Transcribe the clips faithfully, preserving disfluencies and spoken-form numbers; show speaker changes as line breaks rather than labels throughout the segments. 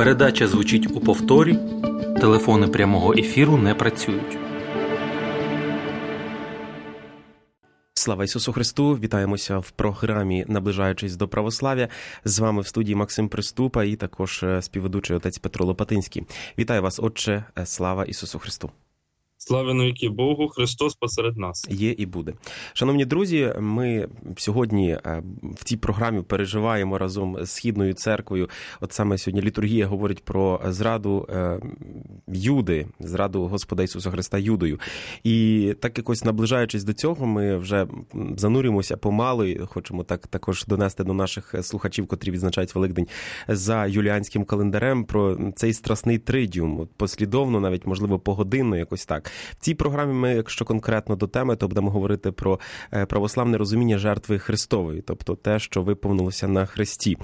Передача звучить у повторі. Телефони прямого ефіру не працюють.
Слава Ісусу Христу! Вітаємося в програмі «Наближаючись до православ'я». З вами в студії Максим Приступа і також співведучий отець Петро Лопатинський. Вітаю вас, Отче! Слава Ісусу Христу!
Слава навіки Богу, Христос посеред нас.
Є і буде. Шановні друзі, ми сьогодні в цій програмі переживаємо разом з Східною церквою. От саме сьогодні літургія говорить про зраду Юди, зраду Господа Ісуса Христа Юдою. І так якось наближаючись до цього, ми вже занурюємося помалу і хочемо так також донести до наших слухачів, котрі відзначають Великдень за юліанським календарем, про цей страсний тридіум. Послідовно, навіть, можливо, погодинно, якось так. В цій програмі ми, якщо конкретно до теми, то будемо говорити про православне розуміння жертви Христової, тобто те, що виповнилося на Христі.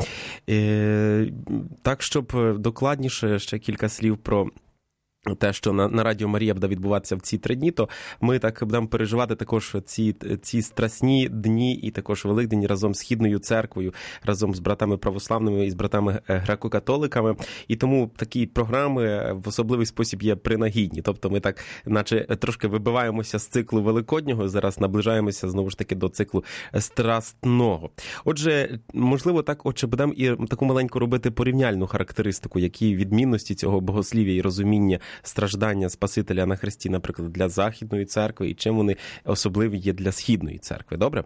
Так, щоб докладніше ще кілька слів про те, що на, на Радіо Марія буде відбуватися в ці три дні, то ми так будемо переживати також ці, ці страсні дні і також Великдень разом з Східною церквою, разом з братами православними і з братами греко-католиками. І тому такі програми в особливий спосіб є принагідні. Тобто ми так, наче трошки вибиваємося з циклу Великоднього, зараз наближаємося знову ж таки до циклу страстного. Отже, можливо, так, отже, будемо і таку маленьку робити порівняльну характеристику, які відмінності цього богослів'я і розуміння страждання Спасителя на Христі, наприклад, для Західної церкви, і чим вони особливі є для Східної церкви. Добре?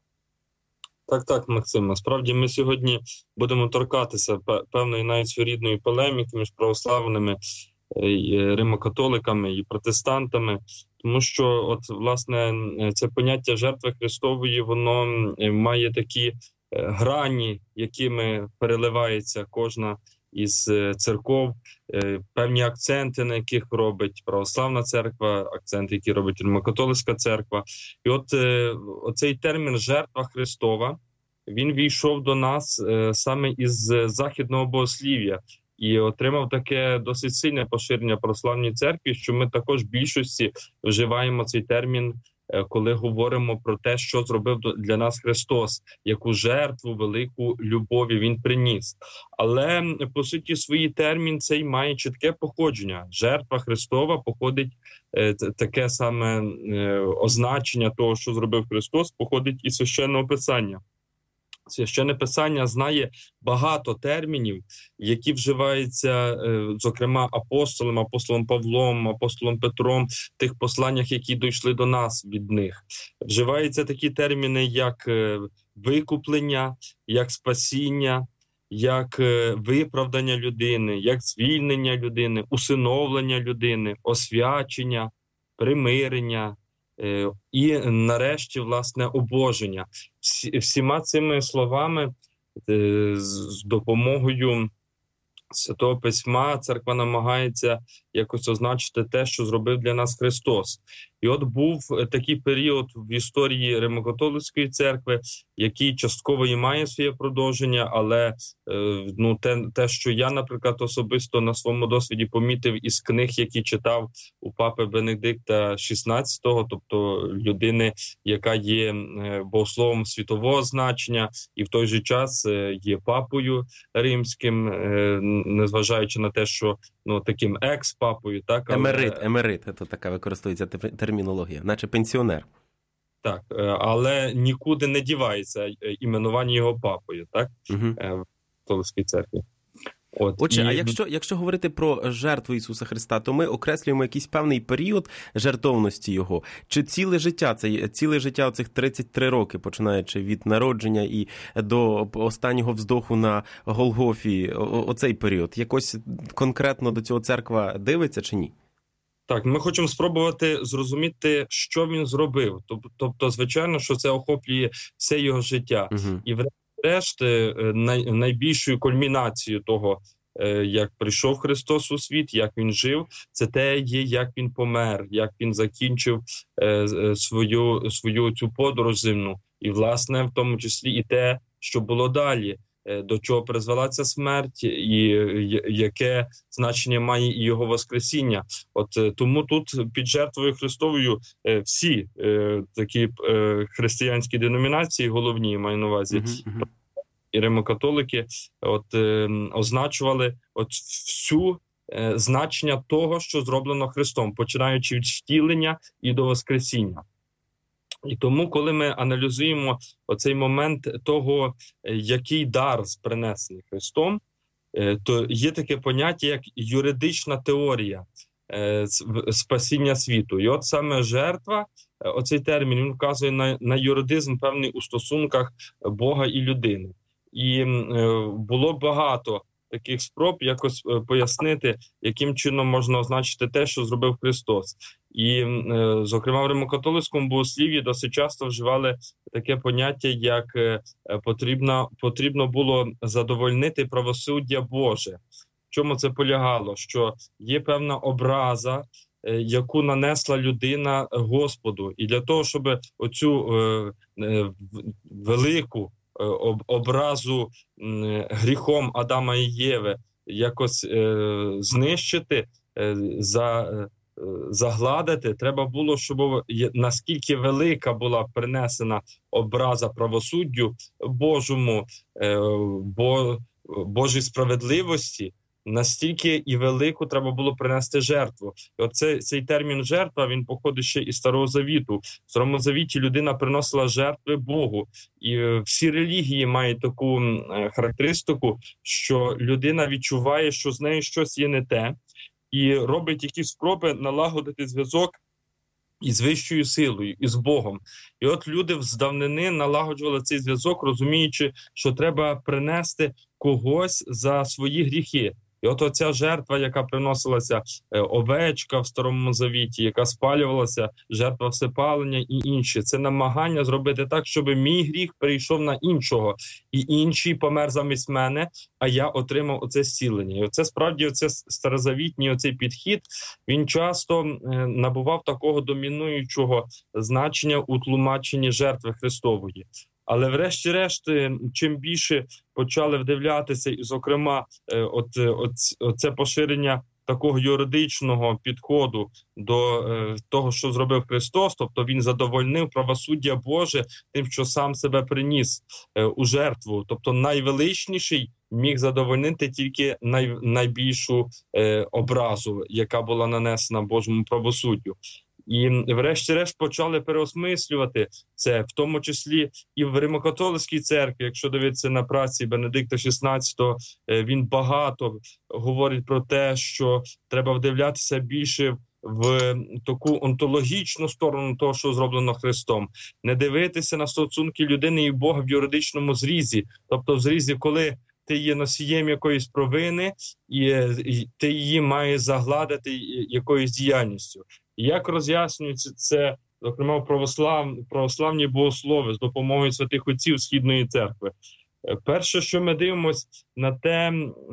Так, так, Максим. Насправді ми сьогодні будемо торкатися певної навіть своєрідної полеміки між православними римокатоликами і протестантами, тому що, от, власне, це поняття жертви Христової, воно має такі грані, якими переливається кожна із церков, певні акценти, на яких робить православна церква, акценти, які робить римокатолицька церква. І от оцей термін «жертва Христова», він війшов до нас саме із західного богослів'я і отримав таке досить сильне поширення в православній церкві, що ми також в більшості вживаємо цей термін, коли говоримо про те, що зробив для нас Христос, яку жертву, велику любові Він приніс. Але, по суті, свій термін цей має чітке походження. Жертва Христова походить, таке саме означення того, що зробив Христос, походить із Священного Писання. Священне Писання знає багато термінів, які вживаються, зокрема, апостолом, апостолом Павлом, апостолом Петром, в тих посланнях, які дійшли до нас від них. Вживаються такі терміни, як викуплення, як спасіння, як виправдання людини, як звільнення людини, усиновлення людини, освячення, примирення, і, нарешті, власне, обоження. Всі, всіма цими словами, з допомогою Святого Письма церква намагається якось означити те, що зробив для нас Христос. І от був такий період в історії Римокатолицької церкви, який частково і має своє продовження, але ну, те, те, що я, наприклад, особисто на своєму досвіді помітив із книг, які читав у папи Бенедикта шістнадцятого, тобто людини, яка є богословом світового значення і в той же час є папою римським, незважаючи на те, що ну, таким екс-папою. Так, але...
Емерит, емерит, це така використовується термінологія, наче пенсіонер.
Так, але нікуди не дівається іменування його папою, так, угу. в католицькій церкві.
От, Отже, і... а якщо, якщо говорити про жертву Ісуса Христа, то ми окреслюємо якийсь певний період жертовності Його? Чи ціле життя, це ціле життя оцих тридцять три роки, починаючи від народження і до останнього вздоху на Голгофі, о, оцей період, якось конкретно до цього церква дивиться чи ні?
Так, ми хочемо спробувати зрозуміти, що він зробив. Тобто, звичайно, що це охоплює все його життя. Угу. І врешті най, найбільшою кульмінацією того, як прийшов Христос у світ, як він жив, це те є, як він помер, як він закінчив свою, свою цю подорож земну. І, власне, в тому числі і те, що було далі. До чого призвела ця смерть і яке значення має і його воскресіння. От тому тут під жертвою Христовою всі такі християнські деномінації, головні, маю на увазі, і римокатолики от, е, означували от всю е, значення того, що зроблено Христом, починаючи від втілення і до Воскресіння. І тому, коли ми аналізуємо оцей момент того, який дар принесений Христом, то є таке поняття, як юридична теорія спасіння світу. І от саме жертва, оцей термін, він вказує на, на юридизм певний у стосунках Бога і людини. І було багато таких спроб якось пояснити, яким чином можна означити те, що зробив Христос. І, зокрема, в римокатолицькому богослів'ї досить часто вживали таке поняття, як потрібно, потрібно було задовольнити правосуддя Боже. В чому це полягало? Що є певна образа, яку нанесла людина Господу. І для того, щоб оцю е, е, велику образу гріхом Адама і Єви якось е, знищити, е, за, е, загладити, треба було, щоб наскільки велика була принесена образа правосуддю Божому, е, бо, Божій справедливості, настільки і велику треба було принести жертву. І оце, цей термін «жертва», він походить ще із Старого Завіту. В Старому Завіті людина приносила жертви Богу. І всі релігії мають таку характеристику, що людина відчуває, що з нею щось є не те, і робить якісь спроби налагодити зв'язок із вищою силою, із Богом. І от люди з давнини налагоджували цей зв'язок, розуміючи, що треба принести когось за свої гріхи. І от оця жертва, яка приносилася, овечка в Старому Завіті, яка спалювалася, жертва всепалення і інші, це намагання зробити так, щоб мій гріх перейшов на іншого, і інший помер замість мене, а я отримав оце зцілення. І оце справді, оце старозавітній оцей підхід, він часто набував такого домінуючого значення у тлумаченні жертви Христової. Але врешті-решт, чим більше почали вдивлятися, і, зокрема, от, от, от це поширення такого юридичного підходу до е, того, що зробив Христос, тобто він задовольнив правосуддя Боже тим, що сам себе приніс е, у жертву. Тобто найвеличніший міг задовольнити тільки най, найбільшу е, образу, яка була нанесена Божому правосуддю. І врешті-решт почали переосмислювати це, в тому числі і в Римокатолицькій церкві. Якщо дивитися на праці Бенедикта шістнадцятого, він багато говорить про те, що треба вдивлятися більше в таку онтологічну сторону того, що зроблено Христом. Не дивитися на стосунки людини і Бога в юридичному зрізі, тобто в зрізі, коли ти є носієм якоїсь провини, і ти її маєш загладити якоюсь діяльністю. Як роз'яснюється це, зокрема, православ... православні богослови з допомогою святих отців Східної церкви? Перше, що ми дивимося на те,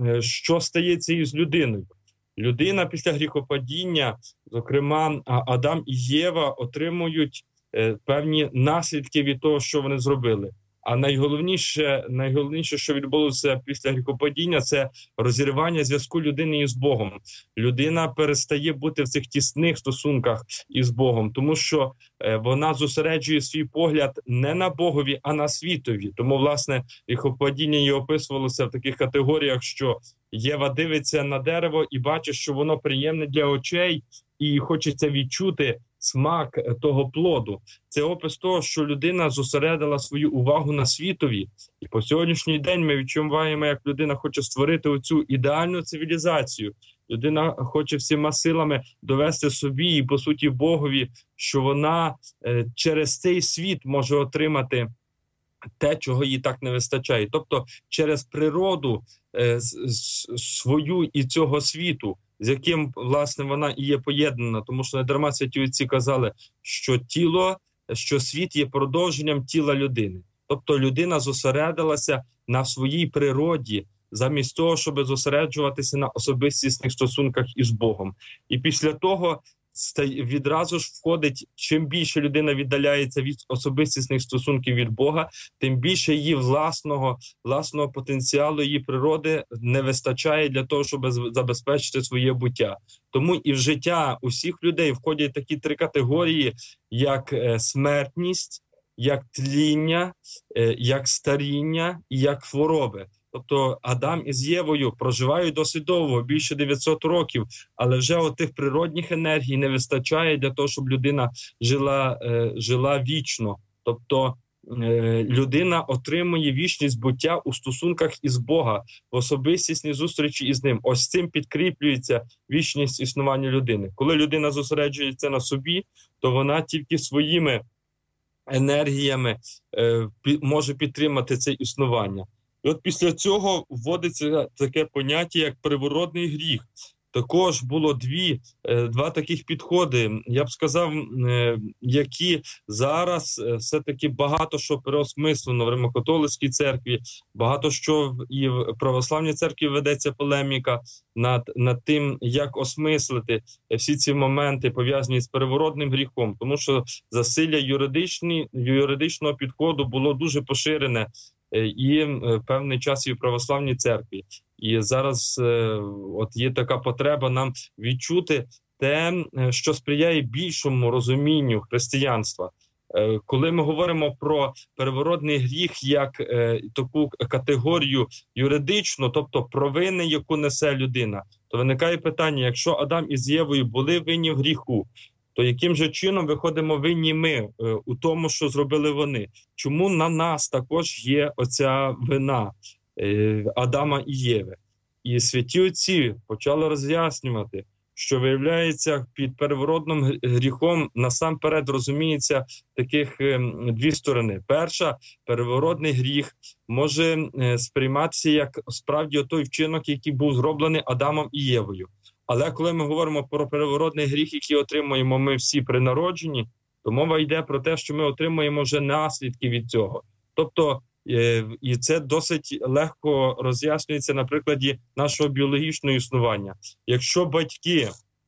що стається із людиною. Людина після гріхопадіння, зокрема, Адам і Єва отримують певні наслідки від того, що вони зробили. А найголовніше, найголовніше, що відбулося після гріхопадіння, це розірвання зв'язку людини із Богом. Людина перестає бути в цих тісних стосунках із Богом, тому що вона зосереджує свій погляд не на Богові, а на світові. Тому, власне, гріхопадіння її описувалося в таких категоріях, що Єва дивиться на дерево і бачить, що воно приємне для очей, і хочеться відчути смак того плоду. Це опис того, що людина зосередила свою увагу на світові. І по сьогоднішній день ми відчуваємо, як людина хоче створити оцю ідеальну цивілізацію. Людина хоче всіма силами довести собі і, по суті, Богові, що вона е, через цей світ може отримати те, чого їй так не вистачає. Тобто через природу е, свою і цього світу, з яким, власне, вона і є поєднана. Тому що не дарма святі отці казали, що тіло, що світ є продовженням тіла людини. Тобто людина зосередилася на своїй природі, замість того, щоб зосереджуватися на особистісних стосунках із Богом. І після того відразу ж входить, чим більше людина віддаляється від особистісних стосунків від Бога, тим більше її власного, власного потенціалу, її природи не вистачає для того, щоб забезпечити своє буття. Тому і в життя усіх людей входять такі три категорії, як смертність, як тління, як старіння і як хвороби. Тобто Адам із Євою проживають досить довго, більше дев'ятсот років, але вже от тих природних енергій не вистачає для того, щоб людина жила, жила вічно. Тобто людина отримує вічність буття у стосунках із Бога, в особистісній зустрічі із Ним. Ось цим підкріплюється вічність існування людини. Коли людина зосереджується на собі, то вона тільки своїми енергіями е, може підтримати це існування. І от після цього вводиться таке поняття, як первородний гріх. Також було дві, два таких підходи, я б сказав, які зараз все-таки багато що переосмислено в Римо-католицькій церкві, багато що і в православній церкві ведеться полеміка над, над тим, як осмислити всі ці моменти, пов'язані з первородним гріхом, тому що засилля юридичного підходу було дуже поширене і певний час і в православній церкві. І зараз от є така потреба нам відчути те, що сприяє більшому розумінню християнства. Коли ми говоримо про первородний гріх як е, таку категорію юридичну, тобто провини, яку несе людина, то виникає питання, якщо Адам із Євою були винні в гріху, то яким же чином виходимо винні ми е, у тому, що зробили вони? Чому на нас також є оця вина е, Адама і Єви? І святі отці почали роз'яснювати, що, виявляється, під первородним гріхом насамперед розуміється таких дві сторони. Перша, первородний гріх може сприйматися як справді той вчинок, який був зроблений Адамом і Євою. Але коли ми говоримо про первородний гріх, який отримуємо ми всі при народженні, то мова йде про те, що ми отримуємо вже наслідки від цього. Тобто, і це досить легко роз'яснюється на прикладі нашого біологічного існування. Якщо батьки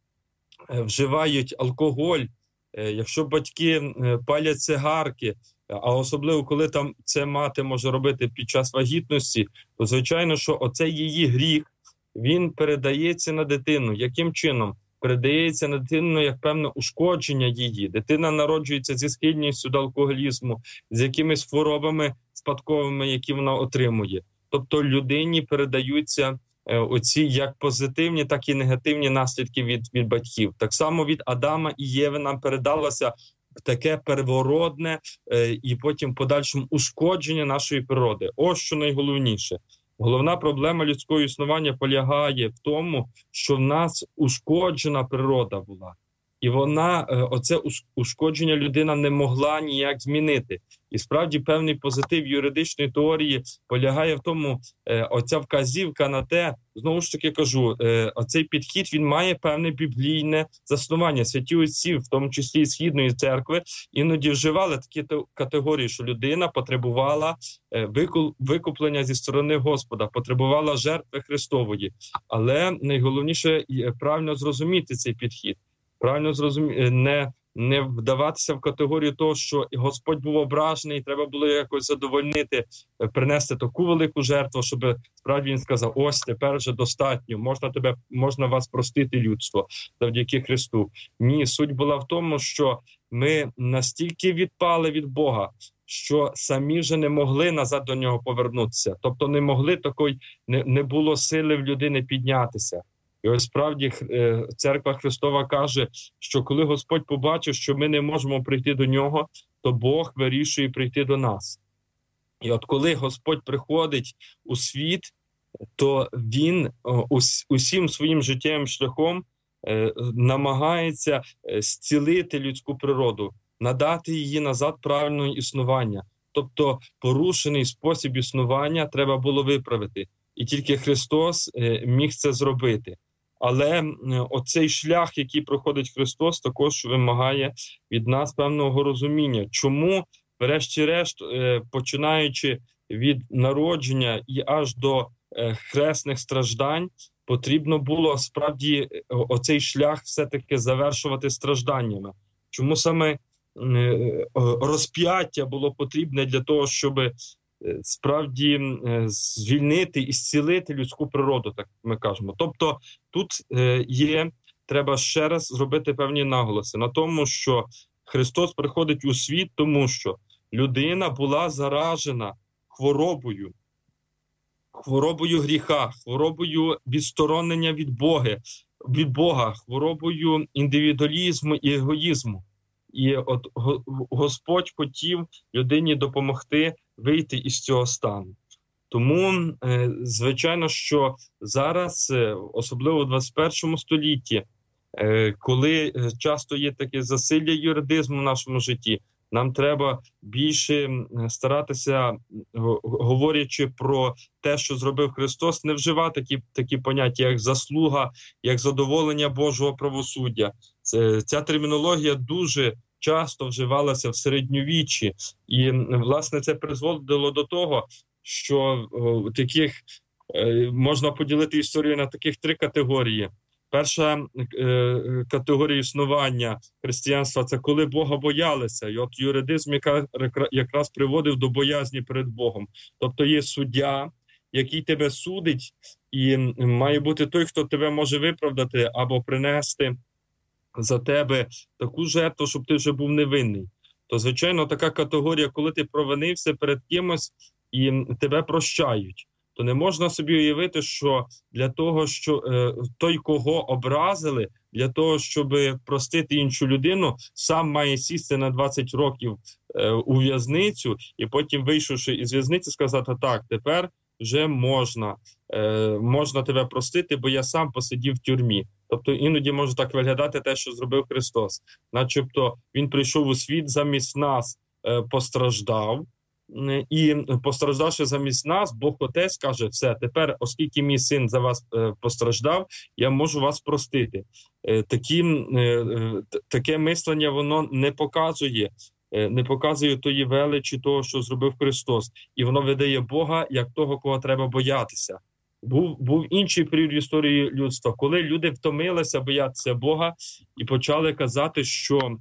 вживають алкоголь, якщо батьки палять цигарки, а особливо коли там це мати може робити під час вагітності, то звичайно, що оцей її гріх, він передається на дитину. Яким чином? Передається на дитину як певне ушкодження її. Дитина народжується зі схильністю до алкоголізму, з якимись хворобами спадковими, які вона отримує. Тобто людині передаються е, оці як позитивні, так і негативні наслідки від, від батьків. Так само від Адама і Єви нам передалося таке первородне е, і потім подальшому ушкодження нашої природи. Ось що найголовніше. Головна проблема людського існування полягає в тому, що в нас ушкоджена природа була. І вона, оце ушкодження людина не могла ніяк змінити. І справді певний позитив юридичної теорії полягає в тому, оця вказівка на те, знову ж таки кажу, оцей підхід, він має певне біблійне заснування. Святі отці, в тому числі і Східної церкви, іноді вживали такі категорії, що людина потребувала викуплення зі сторони Господа, потребувала жертви Христової. Але найголовніше правильно зрозуміти цей підхід. Правильно зрозуміти, не, не вдаватися в категорію того, що Господь був ображений, і треба було якось задовольнити, принести таку велику жертву, щоб справді він сказав, ось тепер вже достатньо, можна, тебе, можна вас простити, людство, завдяки Христу. Ні, суть була в тому, що ми настільки відпали від Бога, що самі вже не могли назад до нього повернутися. Тобто не могли такої, не, не було сили в людини піднятися. І ось справді Церква Христова каже, що коли Господь побачив, що ми не можемо прийти до Нього, то Бог вирішує прийти до нас. І от коли Господь приходить у світ, то Він усім своїм життєвим шляхом намагається зцілити людську природу, надати її назад правильного існування. Тобто порушений спосіб існування треба було виправити. І тільки Христос міг це зробити. Але оцей шлях, який проходить Христос, також вимагає від нас певного розуміння. Чому, врешті-решт, починаючи від народження і аж до хресних страждань, потрібно було справді оцей шлях все-таки завершувати стражданнями? Чому саме розп'яття було потрібне для того, щоб справді звільнити і зцілити людську природу, так ми кажемо. Тобто тут є, треба ще раз зробити певні наголоси на тому, що Христос приходить у світ, тому що людина була заражена хворобою, хворобою гріха, хворобою відсторонення від Бога, від Бога, хворобою індивідуалізму і егоїзму. І от Господь хотів людині допомогти вийти із цього стану. Тому, звичайно, що зараз, особливо в двадцять першому столітті, коли часто є таке засилля юридизму в нашому житті, нам треба більше старатися, говорячи про те, що зробив Христос, не вживати такі, такі поняття, як заслуга, як задоволення Божого правосуддя. Це, ця термінологія дуже часто вживалася в середньовіччі. І, власне, це призводило до того, що о, таких, е, можна поділити історію на таких три категорії. Перша е, категорія існування християнства – це коли Бога боялися. І от юридизм яка, якраз приводив до боязні перед Богом. Тобто є суддя, який тебе судить, і має бути той, хто тебе може виправдати або принести за тебе таку жертву, щоб ти вже був невинний. То, звичайно, така категорія, коли ти провинився перед кимось і тебе прощають. То не можна собі уявити, що для того, що е, той, кого образили, для того, щоб простити іншу людину, сам має сісти на двадцять років е, у в'язницю і потім, вийшовши із в'язниці, сказати, так, тепер вже можна, е, можна тебе простити, бо я сам посидів в тюрмі. Тобто іноді може так виглядати те, що зробив Христос. Начебто він прийшов у світ замість нас, е, постраждав, і постраждавши замість нас, Бог Отець каже, все, тепер, оскільки мій син за вас е, постраждав, я можу вас простити. Е, такі, е, таке мислення, воно не показує, е, не показує тої величі того, що зробив Христос. І воно видає Бога як того, кого треба боятися. Був, був інший період в історії людства, коли люди втомилися боятися Бога і почали казати, що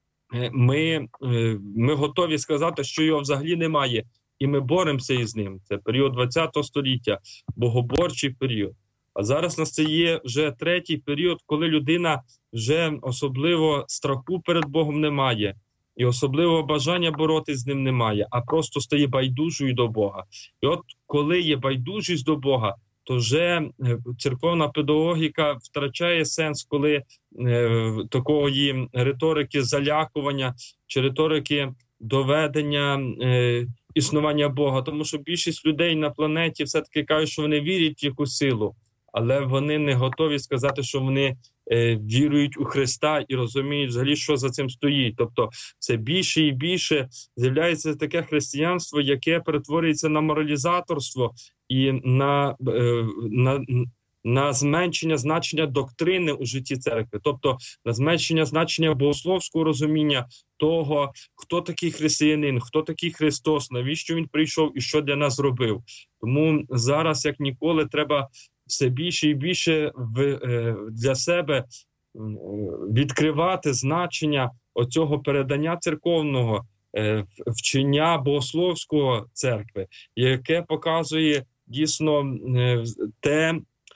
Ми, ми готові сказати, що його взагалі немає, і ми боремося із ним. Це період двадцятого століття, богоборчий період. А зараз настає вже третій період, коли людина вже особливо страху перед Богом не має, і особливо бажання боротись з ним немає, а просто стає байдужою до Бога. І от коли є байдужість до Бога, то вже церковна педагогіка втрачає сенс, коли е, такої риторики залякування чи риторики доведення е, існування Бога. Тому що більшість людей на планеті все-таки кажуть, що вони вірять в якусь силу, але вони не готові сказати, що вони е, вірують у Христа і розуміють взагалі, що за цим стоїть. Тобто це більше і більше з'являється таке християнство, яке перетворюється на моралізаторство і на, е, на, на зменшення значення доктрини у житті церкви. Тобто на зменшення значення богословського розуміння того, хто такий християнин, хто такий Христос, навіщо він прийшов і що для нас зробив. Тому зараз, як ніколи, треба все більше і більше в, для себе відкривати значення оцього передання церковного, вчення богословського церкви, яке показує дійсно те,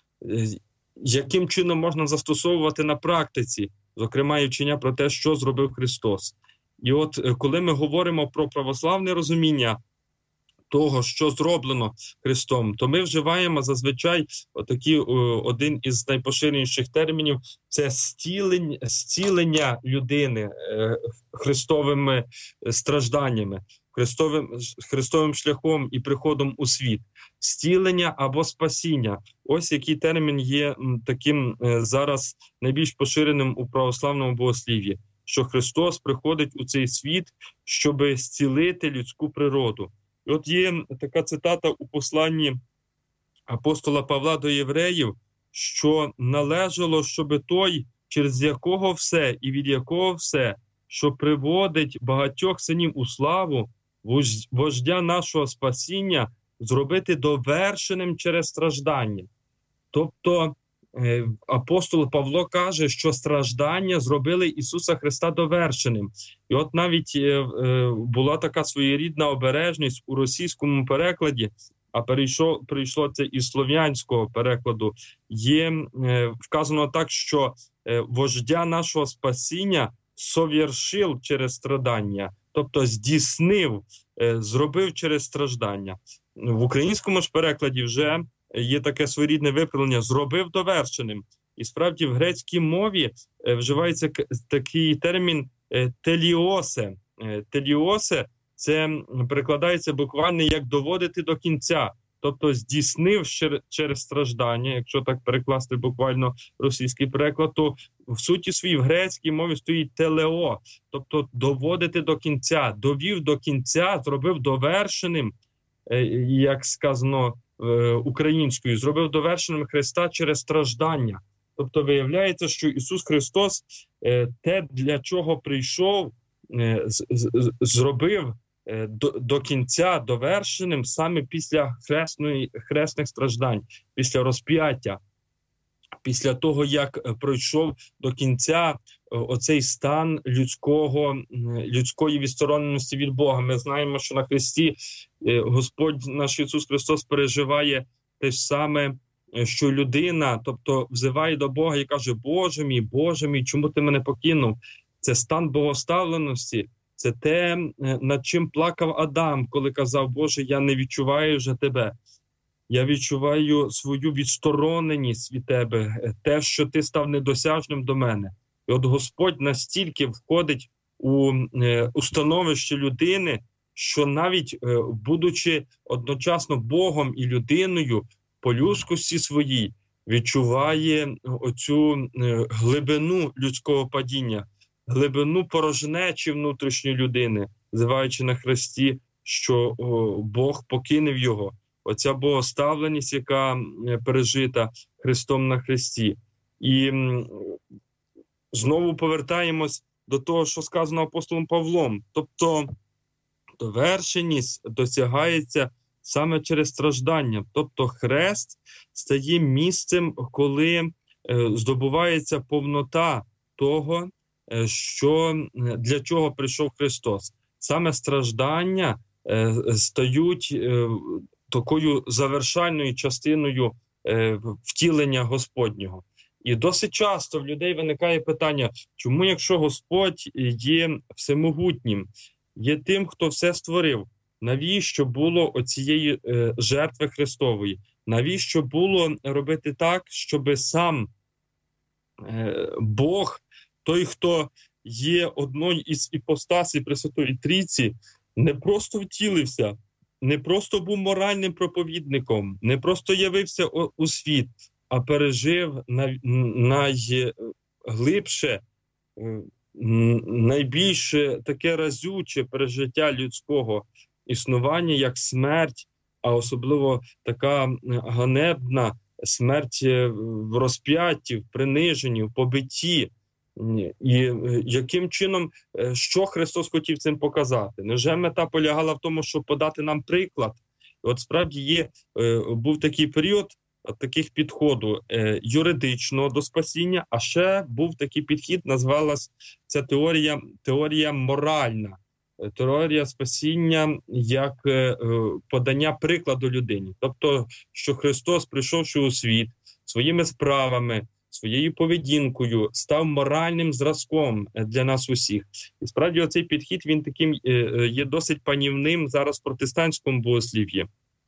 яким чином можна застосовувати на практиці, зокрема і вчення про те, що зробив Христос. І от коли ми говоримо про православне розуміння того, що зроблено Христом, то ми вживаємо зазвичай отакі, один із найпоширеніших термінів – це зцілення, зцілення людини Христовими стражданнями, Христовим, Христовим шляхом і приходом у світ. Зцілення або спасіння. Ось який термін є таким зараз найбільш поширеним у православному богослів'ї, що Христос приходить у цей світ, щоб зцілити людську природу. І от є така цитата у посланні апостола Павла до євреїв, що належало, щоб той, через якого все і від якого все, що приводить багатьох синів у славу, вождя нашого спасіння, зробити довершеним через страждання. Тобто апостол Павло каже, що страждання зробили Ісуса Христа довершеним. І от навіть була така своєрідна обережність у російському перекладі, а перейшло, прийшло це із слов'янського перекладу, є вказано так, що вождя нашого спасіння совершив через страдання, тобто здійснив, зробив через страждання. В українському ж перекладі вже є таке своєрідне виправлення «зробив довершеним». І справді в грецькій мові вживається такий термін «теліосе». «Теліосе» – це перекладається буквально як «доводити до кінця». Тобто здійснив через страждання, якщо так перекласти буквально російський переклад, то в суті своїй в грецькій мові стоїть телео, тобто доводити до кінця, довів до кінця, зробив довершеним, як сказано українською, зробив довершеним Христа через страждання. Тобто виявляється, що Ісус Христос те, для чого прийшов, зробив До, до кінця довершеним саме після хресної, хресних страждань, після розп'яття, після того, як пройшов до кінця оцей стан людського, людської відстороненості від Бога. Ми знаємо, що на Христі Господь наш Ісус Христос переживає те ж саме, що людина, тобто взиває до Бога і каже: «Боже мій, Боже мій, чому ти мене покинув?» Це стан богоставленості. Це те, над чим плакав Адам, коли казав: «Боже, я не відчуваю вже Тебе. Я відчуваю свою відстороненість від Тебе, те, що Ти став недосяжним до мене». І от Господь настільки входить у, у становище людини, що навіть будучи одночасно Богом і людиною, по людськості своїй відчуває оцю глибину людського падіння, глибину порожнечі внутрішньої людини, взиваючи на Христі, що о, Бог покинув його. Оця богоставленість, яка пережита Христом на Христі. І м, знову повертаємось до того, що сказано апостолом Павлом. Тобто довершеність досягається саме через страждання. Тобто хрест стає місцем, коли е, здобувається повнота того, що для чого прийшов Христос. Саме страждання е, стають е, такою завершальною частиною е, втілення Господнього. І досить часто в людей виникає питання, чому, якщо Господь є всемогутнім, є тим, хто все створив, навіщо було оцієї е, жертви Христової? Навіщо було робити так, щоб сам е, Бог, той, хто є одною із іпостасій Пресвятої Трійці, не просто втілився, не просто був моральним проповідником, не просто явився у світ, а пережив найглибше, найбільше таке разюче пережиття людського існування, як смерть, а особливо така ганебна смерть в розп'ятті, в приниженні, в побитті. І яким чином, що Христос хотів цим показати? Невже мета полягала в тому, щоб подати нам приклад? І от справді є, був такий період таких підходу юридичного до спасіння, а ще був такий підхід, називалась ця теорія, теорія моральна. Теорія спасіння як подання прикладу людині. Тобто, що Христос, прийшовши у світ своїми справами, своєю поведінкою, став моральним зразком для нас усіх. І справді оцей підхід, він таким є досить панівним зараз в протестантському богослів'ї,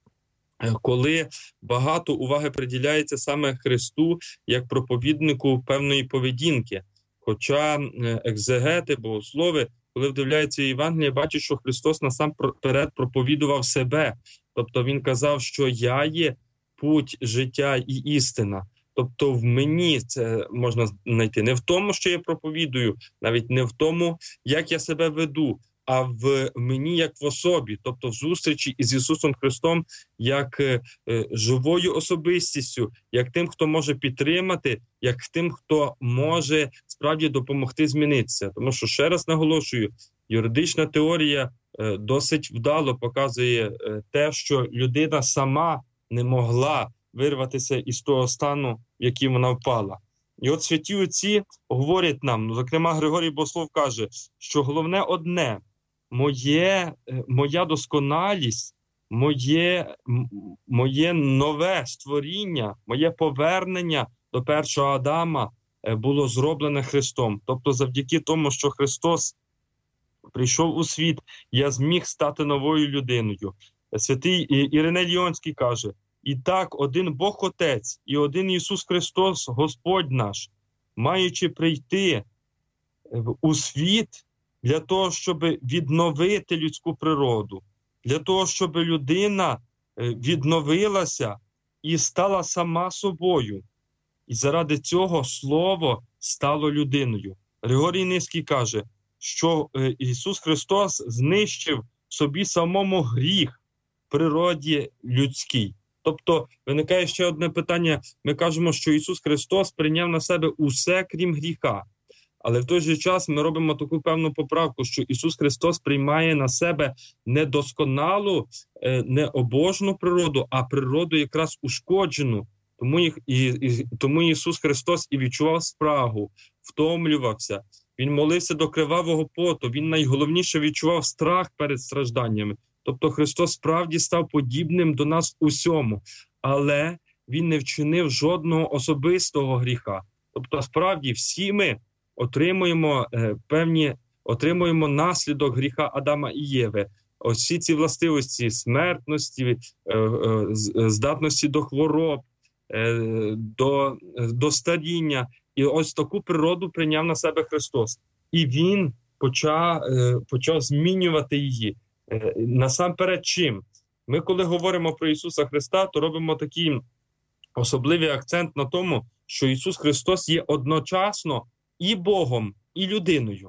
коли багато уваги приділяється саме Христу як проповіднику певної поведінки. Хоча екзегети, богослови, коли вдивляються Євангеліє, бачать, що Христос насамперед проповідував себе. Тобто він казав, що я є путь, життя і істина. Тобто в мені це можна знайти не в тому, що я проповідую, навіть не в тому, як я себе веду, а в мені як в особі, тобто в зустрічі із Ісусом Христом як е, живою особистістю, як тим, хто може підтримати, як тим, хто може справді допомогти змінитися. Тому що, ще раз наголошую, юридична теорія е, досить вдало показує е, те, що людина сама не могла вирватися із того стану, в який вона впала. І от святі отці говорять нам, ну, зокрема Григорій Богослов каже, що головне одне – моє, моя досконалість, моє, моє нове створіння, моє повернення до першого Адама було зроблене Христом. Тобто завдяки тому, що Христос прийшов у світ, я зміг стати новою людиною. Святий Іриней Ліонський каже: і так один Бог Отець і один Ісус Христос, Господь наш, маючи прийти у світ для того, щоб відновити людську природу, для того, щоб людина відновилася і стала сама собою. І заради цього Слово стало людиною. Григорій Низький каже, що Ісус Христос знищив собі самому гріх в природі людській. Тобто виникає ще одне питання. Ми кажемо, що Ісус Христос прийняв на себе усе, крім гріха. Але в той же час ми робимо таку певну поправку, що Ісус Христос приймає на себе не досконалу, не обожну природу, а природу якраз ушкоджену. Тому, і, і, тому Ісус Христос і відчував спрагу, втомлювався, Він молився до кривавого поту, Він найголовніше відчував страх перед стражданнями. Тобто Христос справді став подібним до нас усьому, але Він не вчинив жодного особистого гріха. Тобто справді всі ми отримуємо е, певні, отримуємо наслідок гріха Адама і Єви. Ось всі ці властивості смертності, е, е, здатності до хвороб, е, до, до старіння. І ось таку природу прийняв на себе Христос. І Він почав, е, почав змінювати її. Е, насамперед чим? Ми коли говоримо про Ісуса Христа, то робимо такий особливий акцент на тому, що Ісус Христос є одночасно і Богом, і людиною.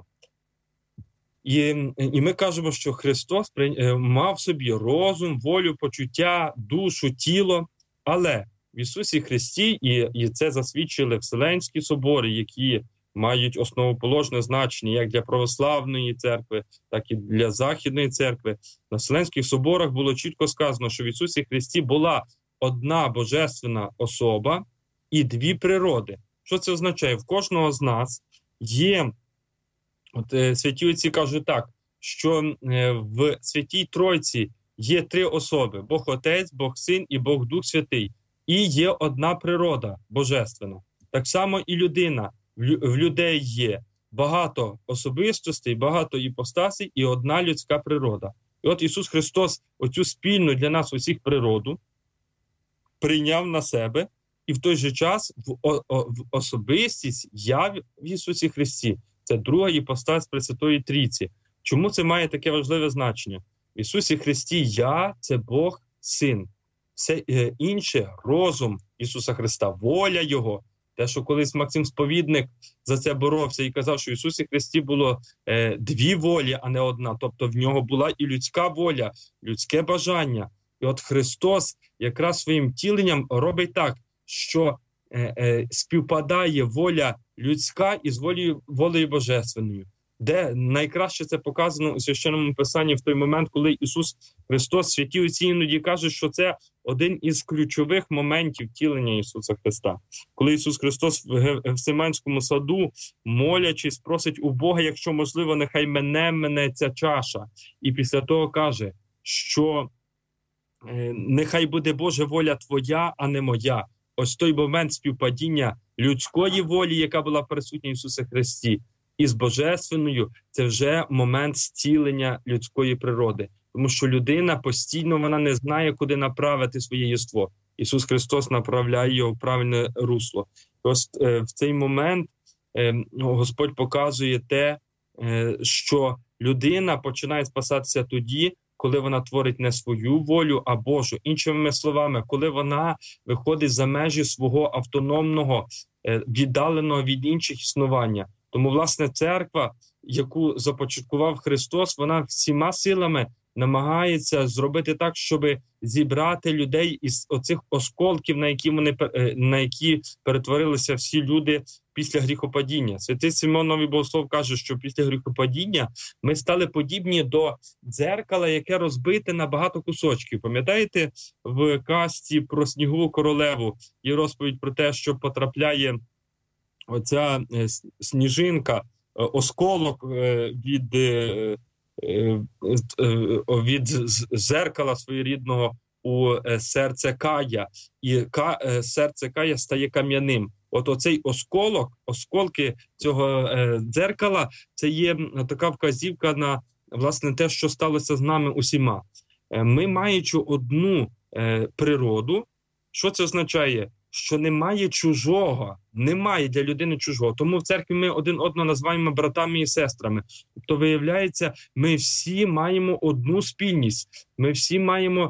І, і ми кажемо, що Христос мав в собі розум, волю, почуття, душу, тіло, але в Ісусі Христі, і, і це засвідчили Вселенські собори, які мають основоположне значення як для православної церкви, так і для Західної церкви. На Вселенських соборах було чітко сказано, що в Ісусі Христі була одна божественна особа і дві природи. Що це означає? В кожного з нас є, от е, святі отці кажуть так, що е, в Святій Тройці є три особи: Бог Отець, Бог Син і Бог Дух Святий. І є одна природа божественна. Так само і людина. В, в людей є багато особистостей, багато іпостасій і одна людська природа. І от Ісус Христос оцю спільну для нас усіх природу прийняв на себе, і в той же час в, о, о, в особистість я в Ісусі Христі. Це друга іпостась Пресвятої Трійці. Чому це має таке важливе значення? В Ісусі Христі я – це Бог Син. Все е, інше – розум Ісуса Христа, воля Його. Те, що колись Максим Сповідник за це боровся і казав, що в Ісусі Христі було е, дві волі, а не одна. Тобто в Нього була і людська воля, людське бажання. І от Христос якраз своїм втіленням робить так, що е, е, співпадає воля людська із волею, волею божественною. Де найкраще це показано у Священному Писанні в той момент, коли Ісус Христос, святі отці іноді кажуть, що це один із ключових моментів втілення Ісуса Христа. Коли Ісус Христос в Гефсиманському саду, молячись, просить у Бога, якщо можливо, нехай мене мене ця чаша. І після того каже, що нехай буде, Боже, воля Твоя, а не моя. Ось той момент співпадіння людської волі, яка була присутня в Ісусі Христі, і з божественною, це вже момент зцілення людської природи. Тому що людина постійно вона не знає, куди направити своє єство. Ісус Христос направляє його в правильне русло. Ось е, в цей момент е, Господь показує те, е, що людина починає спасатися тоді, коли вона творить не свою волю, а Божу. Іншими словами, коли вона виходить за межі свого автономного, е, віддаленого від інших існування. Тому, власне, церква, яку започаткував Христос, вона всіма силами намагається зробити так, щоб зібрати людей із оцих осколків, на які вони на які перетворилися всі люди після гріхопадіння. Святий Симон Новий Богослов каже, що після гріхопадіння ми стали подібні до дзеркала, яке розбите на багато кусочків. Пам'ятаєте, в казці про Снігову королеву є розповідь про те, що потрапляє оця сніжинка, осколок від, від зеркала своєрідного у серце Кая, і серце Кая стає кам'яним. От оцей осколок, осколки цього дзеркала, це є така вказівка на власне, те, що сталося з нами усіма. Ми, маючи одну е, природу, що це означає? Що немає чужого, немає для людини чужого. Тому в церкві ми один одного називаємо братами і сестрами. Тобто, виявляється, ми всі маємо одну спільність, ми всі маємо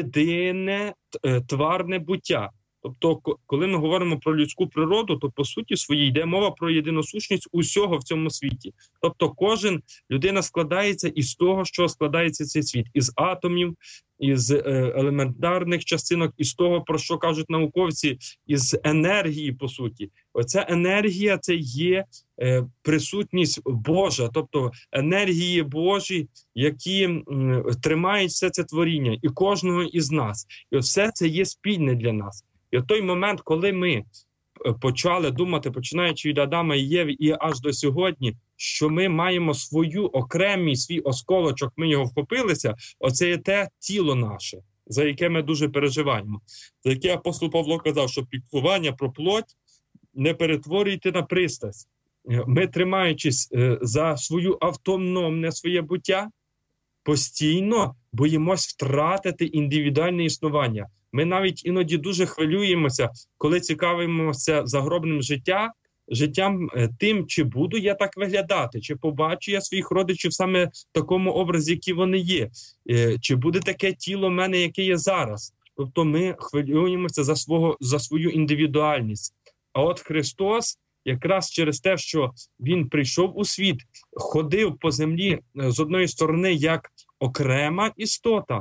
єдине е, тварне буття. Тобто, коли ми говоримо про людську природу, то по суті своїй йде мова про єдиносущність усього в цьому світі. Тобто кожен людина складається із того, що складається цей світ. Із атомів, із елементарних частинок, із того, про що кажуть науковці, із енергії, по суті. Оця енергія – це є е, присутність Божа, тобто енергії Божі, які м, тримають все це творіння, і кожного із нас. І все це є спільне для нас. І в той момент, коли ми почали думати, починаючи від Адама і Єви, і аж до сьогодні, що ми маємо свою окремий свій осколочок, ми його вхопилися, оце є те тіло наше, за яке ми дуже переживаємо. За яке апостол Павло казав, що піклування про плоть не перетворюйте на пристрасть. Ми, тримаючись за свою автономне своє буття, постійно боїмось втратити індивідуальне існування. Ми навіть іноді дуже хвилюємося, коли цікавимося загробним життя, життям тим, чи буду я так виглядати, чи побачу я своїх родичів саме в такому образі, які вони є, чи буде таке тіло в мене, яке є зараз. Тобто ми хвилюємося за, свого, за свою індивідуальність. А от Христос, якраз через те, що Він прийшов у світ, ходив по землі з одної сторони як окрема істота,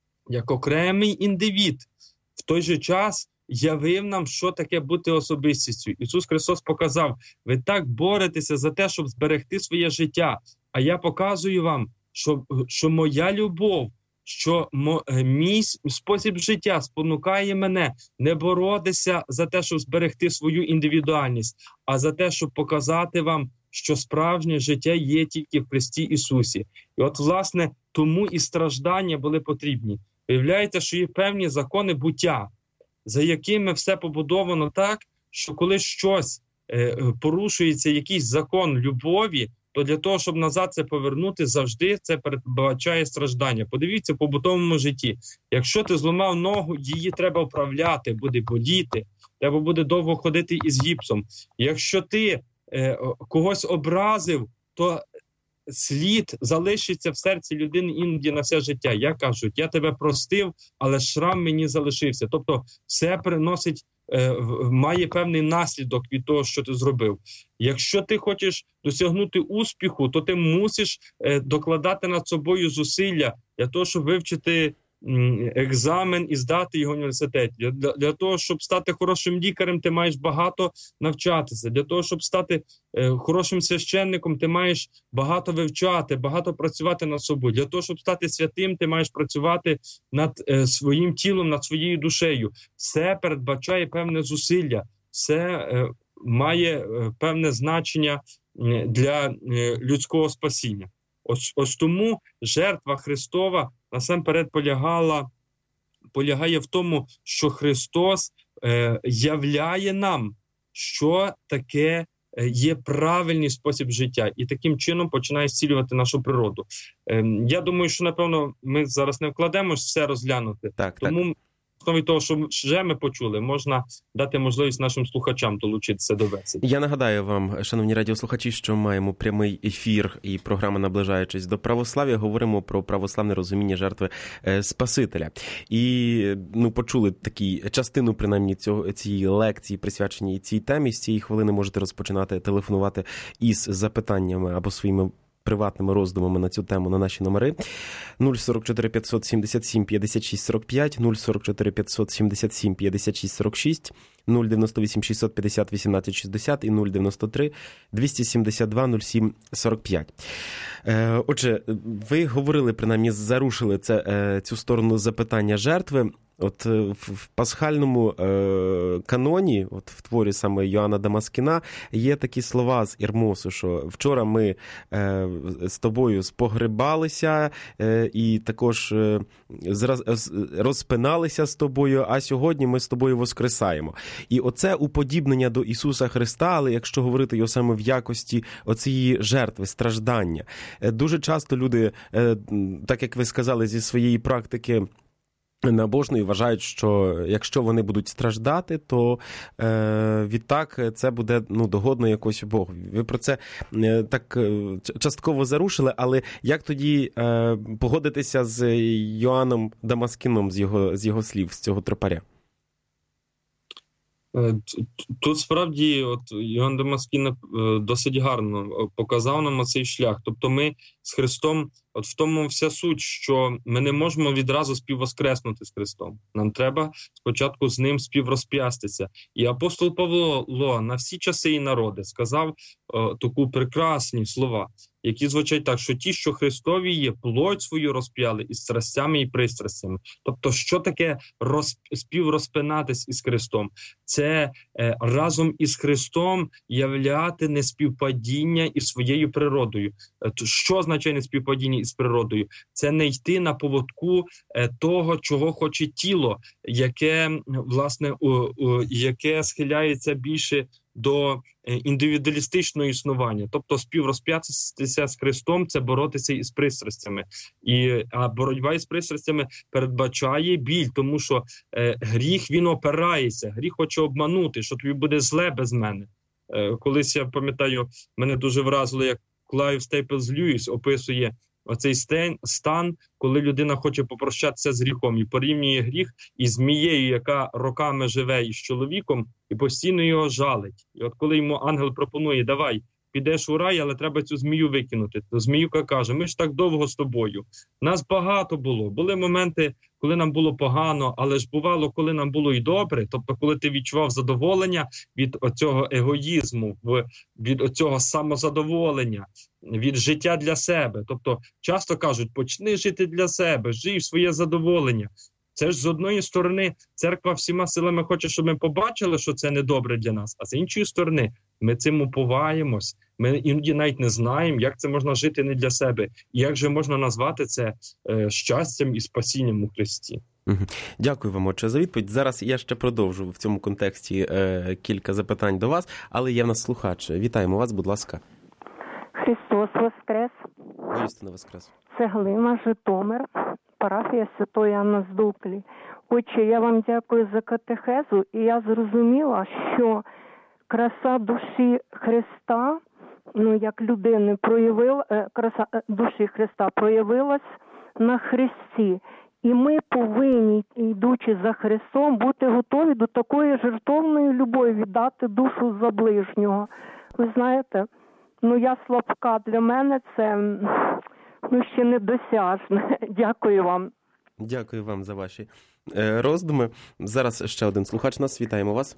як окремий індивід, в той же час явив нам, що таке бути особистістю. Ісус Христос показав, ви так боретеся за те, щоб зберегти своє життя, а я показую вам, що, що моя любов, що мо, мій спосіб життя спонукає мене не боротися за те, щоб зберегти свою індивідуальність, а за те, щоб показати вам, що справжнє життя є тільки в Христі Ісусі. І от, власне, тому і страждання були потрібні. Виявляється, що є певні закони буття, за якими все побудовано так, що коли щось е, порушується, якийсь закон любові, то для того, щоб назад це повернути, завжди це передбачає страждання. Подивіться в побутовому житті. Якщо ти зламав ногу, її треба вправляти, буде боліти, треба буде довго ходити із гіпсом. Якщо ти е, когось образив, то слід залишиться в серці людини іноді на все життя. Як кажуть, я тебе простив, але шрам мені залишився. Тобто все приносить, е, має певний наслідок від того, що ти зробив. Якщо ти хочеш досягнути успіху, то ти мусиш е, докладати над собою зусилля для того, щоб вивчити м, екзамен і здати його в університеті. Для, для, для того, щоб стати хорошим лікарем, ти маєш багато навчатися. Для того, щоб стати е, хорошим священником, ти маєш багато вивчати, багато працювати над собою. Для того, щоб стати святим, ти маєш працювати над е, своїм тілом, над своєю душею. Все передбачає певне зусилля, все е, має е, певне значення е, для е, людського спасіння. Ось, ось тому жертва Христова насамперед полягала, полягає в тому, що Христос е, являє нам, що таке е, є правильний спосіб життя, і таким чином починає зцілювати нашу природу. Е, я думаю, що, напевно, ми зараз не вкладемось все розглянути,
так,
тому
так.
в основі того, що вже ми почули, можна дати можливість нашим слухачам долучитися до бесіди.
Я нагадаю вам, шановні радіослухачі, що маємо прямий ефір і програма «Наближаючись до православ'я». Говоримо про православне розуміння жертви Спасителя. І ну, почули такі частину, принаймні, цього, цієї лекції, присвяченій цій темі. З цієї хвилини можете розпочинати телефонувати із запитаннями або своїми приватними роздумами на цю тему на наші номери нуль сорок чотири п'ятсот сімдесят сім п'ятдесят шість сорок п'ять, нуль сорок чотири п'ятсот сімдесят сім п'ятдесят шість сорок шість, нуль дев'яносто вісім шістсот п'ятдесят вісімнадцять шістдесят і нуль дев'яносто три двісті сімдесят два нуль сім сорок п'ять. Отже, ви говорили, принаймні зарушили це, цю сторону запитання жертви. От в пасхальному е, каноні, от в творі саме Йоанна Дамаскіна, є такі слова з Ірмосу, що вчора ми е, з тобою спогребалися е, і також е, зраз, розпиналися з тобою, а сьогодні ми з тобою воскресаємо. І оце уподібнення до Ісуса Христа, але якщо говорити його саме в якості оцієї жертви, страждання. Е, дуже часто люди, е, так як ви сказали, зі своєї практики набожної вважають, що якщо вони будуть страждати, то е, відтак це буде ну, догодно якось Богу. Ви про це е, так частково зарушили, але як тоді е, погодитися з Йоанном Дамаскіном, з його, з його слів, з цього тропаря?
Тут справді от Йоанн Дамаскін досить гарно показав нам цей шлях. Тобто ми з Христом, от в тому вся суть, що ми не можемо відразу співвоскреснути з Христом. Нам треба спочатку з ним співрозп'ястися. І апостол Павло на всі часи і народи сказав о, таку прекрасні слова, які звучать так, що ті, що Христові є, плоть свою розп'яли із страстями і пристрастями. Тобто, що таке роз, співрозпинатись із Христом? Це е, разом із Христом являти неспівпадіння із своєю природою. Е, що означає неспівпадіння із природою? Це не йти на поводку е, того, чого хоче тіло, яке, власне, у, у, яке схиляється більше до індивідуалістичного існування. Тобто співрозп'ятися з Христом – це боротися із пристрастями. І, а боротьба із пристрастями передбачає біль, тому що е, гріх, він опирається, гріх хоче обманути, що тобі буде зле без мене. Е, колись, я пам'ятаю, мене дуже вразило, як Клайв Стейплз Льюіс описує оцей стан, коли людина хоче попрощатися з гріхом і порівнює гріх із змією, яка роками живе із чоловіком і постійно його жалить. І от коли йому ангел пропонує: давай, підеш у рай, але треба цю змію викинути, то зміюка каже: ми ж так довго з тобою. Нас багато було. Були моменти, коли нам було погано, але ж бувало, коли нам було і добре. Тобто, коли ти відчував задоволення від оцього егоїзму, від оцього самозадоволення, від життя для себе. Тобто, часто кажуть: почни жити для себе, жий в своє задоволення. Це ж з одної сторони церква всіма силами хоче, щоб ми побачили, що це недобре для нас, а з іншої сторони ми цим уповаємось. Ми іноді навіть не знаємо, як це можна жити не для себе, і як же можна назвати це е, щастям і спасінням у Христі.
Дякую вам, отче, за відповідь. Зараз я ще продовжу в цьому контексті е, кілька запитань до вас, але є в нас слухач. Вітаємо вас, будь ласка.
Христос воскрес.
Воістину воскрес.
Це Глина, Житомир, парафія Святої Анни з Дуклі. Отче, я вам дякую за катехезу, і я зрозуміла, що краса душі Христа, ну, як людини, проявила, краса душі Христа проявилась на Христі. І ми повинні, йдучи за Христом, бути готові до такої жертовної любові, віддати душу за ближнього. Ви знаєте, ну, я слабка, для мене це, ну, ще недосяжне. Дякую вам.
Дякую вам за ваші е, роздуми. Зараз ще один слухач нас. Вітаємо вас.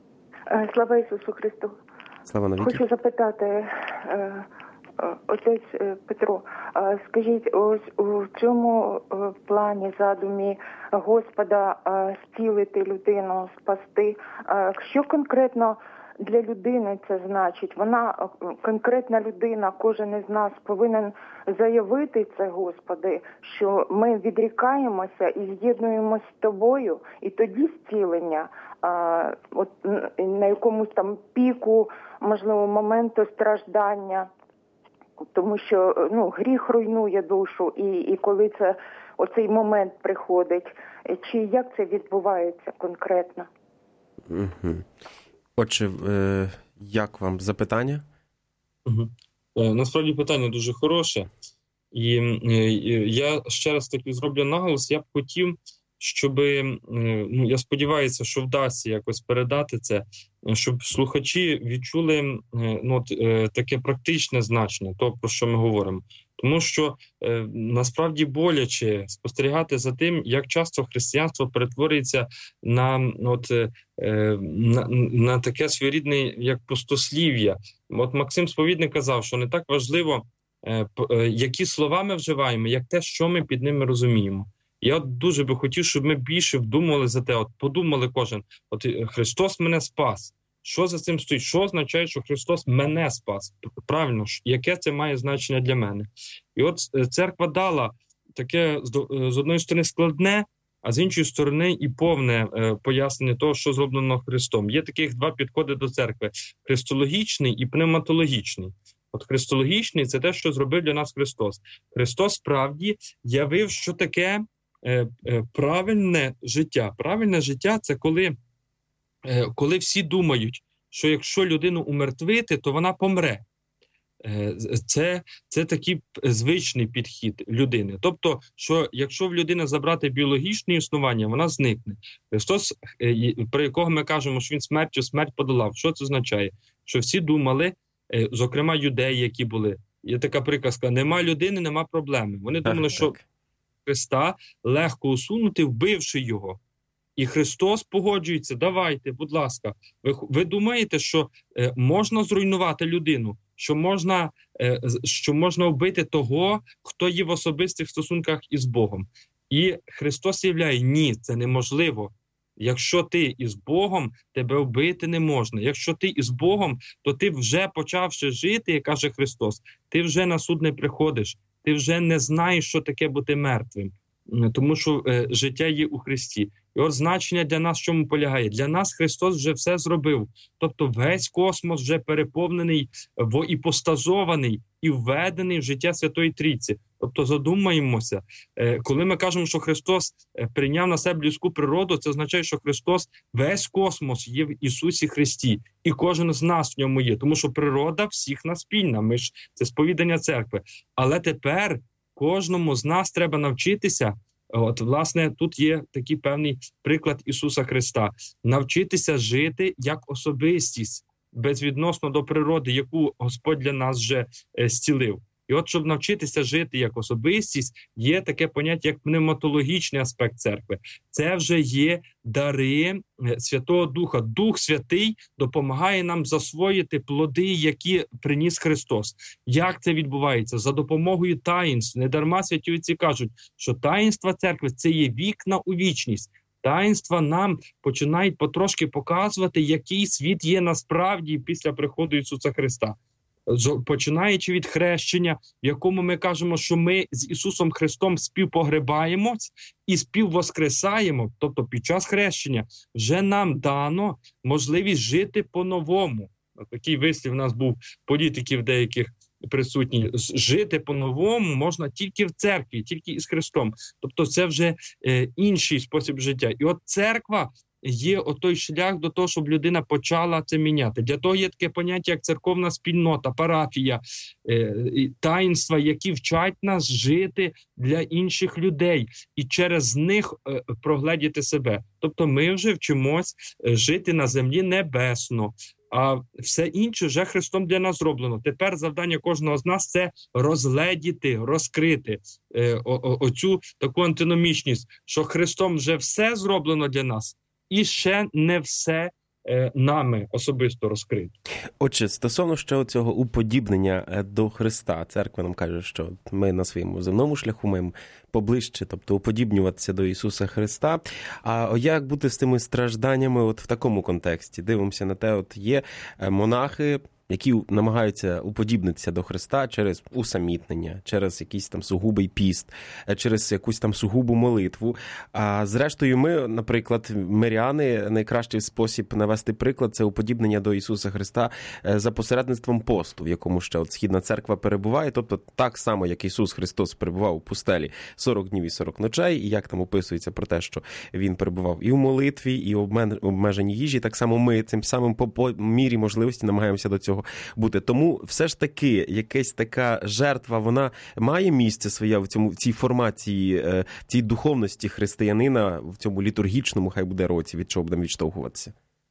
Слава Ісусу Христу.
Слава навіки.
Хочу запитати, е, отець Петро, е, скажіть, ось у цьому плані, задумі Господа е, зцілити людину, спасти, е, що конкретно для людини це значить? Вона, конкретна людина, кожен із нас повинен заявити це, Господи, що ми відрікаємося і з'єднуємося з Тобою, і тоді зцілення, а, от, на якомусь там піку, можливо, моменту страждання, тому що, ну, гріх руйнує душу, і, і коли це, оцей момент приходить, чи як це відбувається конкретно?
Угу. Отже, як вам запитання?
Угу. Насправді питання дуже хороше. І я ще раз таки зроблю наголос. Я б хотів, щоб, ну, я сподіваюся, що вдасться якось передати це, щоб слухачі відчули, ну, таке практичне значення того, про що ми говоримо. Тому що е, насправді боляче спостерігати за тим, як часто християнство перетворюється на, от, е, на, на таке своєрідне, як пустослів'я. От Максим Сповідник казав, що не так важливо, е, е, які слова ми вживаємо, як те, що ми під ними розуміємо. Я от дуже би хотів, щоб ми більше вдумали за те, от подумали кожен, от Христос мене спас. Що за цим стоїть? Що означає, що Христос мене спас? Правильно, яке це має значення для мене? І от церква дала таке, з одної сторони, складне, а з іншої сторони і повне е, пояснення того, що зроблено Христом. Є таких два підходи до церкви – христологічний і пневматологічний. От христологічний – це те, що зробив для нас Христос. Христос, справді, явив, що таке е, е, правильне життя. Правильне життя – це коли, е, коли всі думають, що якщо людину умертвити, то вона помре. Це, це такий звичний підхід людини. Тобто, що якщо в людини забрати біологічне існування, вона зникне. Христос, про якого ми кажемо, що він смертю смерть подолав. Що це означає? Що всі думали, зокрема юдеї, які були. Є така приказка: нема людини, нема проблеми. Вони думали, що Христа легко усунути, вбивши його. І Христос погоджується: давайте, будь ласка. Ви, ви думаєте, що е, можна зруйнувати людину? Що можна, е, що можна вбити того, хто є в особистих стосунках із Богом? І Христос являє: ні, це неможливо. Якщо ти із Богом, тебе вбити не можна. Якщо ти із Богом, то ти вже почавши жити, як каже Христос, ти вже на суд не приходиш. Ти вже не знаєш, що таке бути мертвим. Тому що е, життя є у Христі. І от значення для нас в чому полягає? Для нас Христос вже все зробив. Тобто весь космос вже переповнений, воіпостазований і введений в життя Святої Трійці. Тобто задумаємося, е, коли ми кажемо, що Христос прийняв на себе людську природу, це означає, що Христос, весь космос є в Ісусі Христі. І кожен з нас в ньому є. Тому що природа всіх нас спільна. Ми ж, це сповідання церкви. Але тепер кожному з нас треба навчитися, от, власне, тут є такий певний приклад Ісуса Христа, навчитися жити як особистість, безвідносно до природи, яку Господь для нас вже е, зцілив. І от, щоб навчитися жити як особистість, є таке поняття, як пневматологічний аспект церкви. Це вже є дари Святого Духа. Дух Святий допомагає нам засвоїти плоди, які приніс Христос. Як це відбувається? За допомогою таїнств. Недарма святі отці кажуть, що таїнства церкви – це є вікна у вічність. Таїнства нам починають потрошки показувати, який світ є насправді після приходу Ісуса Христа. Починаючи від хрещення, в якому ми кажемо, що ми з Ісусом Христом співпогребаємось і співвоскресаємо, тобто під час хрещення вже нам дано можливість жити по-новому. Такий вислів у нас був політиків деяких присутній. Жити по-новому можна тільки в церкві, тільки із Христом. Тобто це вже е, інший спосіб життя. І от церква є отой шлях до того, щоб людина почала це міняти. Для того є таке поняття, як церковна спільнота, парафія, е, таїнства, які вчать нас жити для інших людей і через них е, прогледіти себе. Тобто ми вже вчимось жити на землі небесно, а все інше вже Христом для нас зроблено. Тепер завдання кожного з нас – це розгледіти, розкрити е, о, о, оцю таку антиномічність, що Христом вже все зроблено для нас, і ще не все е, нами особисто розкрито.
Отже, стосовно ще цього уподібнення до Христа, церква нам каже, що ми на своєму земному шляху маємо поближче, тобто уподібнюватися до Ісуса Христа. А як бути з тими стражданнями от в такому контексті? Дивимося на те, от є монахи, які намагаються уподібнитися до Христа через усамітнення, через якийсь там сугубий піст, через якусь там сугубу молитву. А зрештою ми, наприклад, миряни, найкращий спосіб навести приклад – це уподібнення до Ісуса Христа за посередництвом посту, в якому ще от Східна церква перебуває. Тобто так само, як Ісус Христос перебував у пустелі сорок днів і сорок ночей, і як там описується про те, що Він перебував і в молитві, і в обмеженій їжі, так само ми цим самим по, по мірі можливості намагаємося до цього бути. Тому все ж таки якась така жертва, вона має місце своє в цьому в цій формації, в цій духовності християнина, в цьому літургічному, хай буде році, від чого будемо відштовхуватися.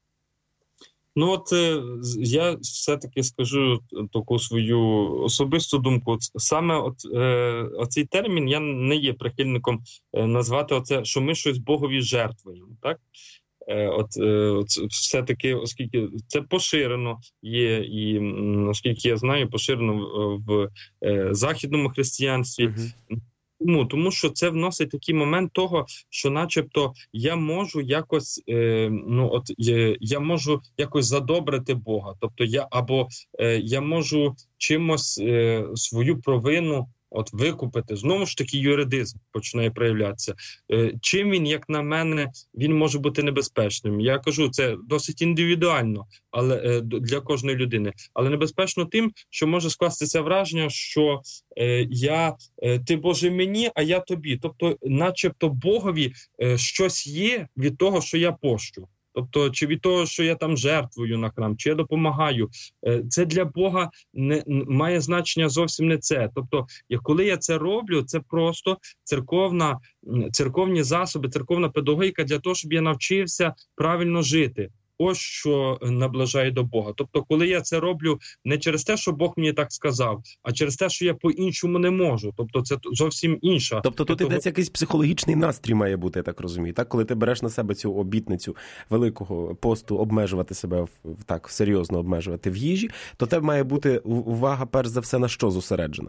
Ну от я все-таки скажу таку свою особисту думку. Саме от, е, оцей термін я не є прихильником назвати оце, що ми щось Богові жертвуємо, так? От, от все-таки, оскільки це поширено є, і оскільки я знаю, поширено в, в західному християнстві, uh-huh. Чому? Тому що це вносить такий момент того, що начебто я можу якось, е, ну от е, я можу якось задобрити Бога. Тобто я або е, я можу чимось е, свою провину от викупити. Знову ж таки, юридизм починає проявлятися. Е, чим він, як на мене, він може бути небезпечним? Я кажу, це досить індивідуально, але е, для кожної людини. Але небезпечно тим, що може скластися враження, що е, я, е, ти, Боже, мені, а я тобі. Тобто, начебто, Богові е, щось є від того, що я пощу. Тобто, чи від того, що я там жертвую на храм, чи я допомагаю, це для Бога не має значення зовсім не це. Тобто, коли я це роблю, це просто церковна, церковні засоби, церковна педагогіка для того, щоб я навчився правильно жити. Ось що наближає до Бога. Тобто, коли я це роблю не через те, що Бог мені так сказав, а через те, що я по-іншому не можу. Тобто, це зовсім інша.
Тобто, тут йдеться якийсь психологічний настрій має бути, я так розумію. Так, коли ти береш на себе цю обітницю великого посту обмежувати себе, так, серйозно обмежувати в їжі, то тебе має бути увага, перш за все, на що зосереджена?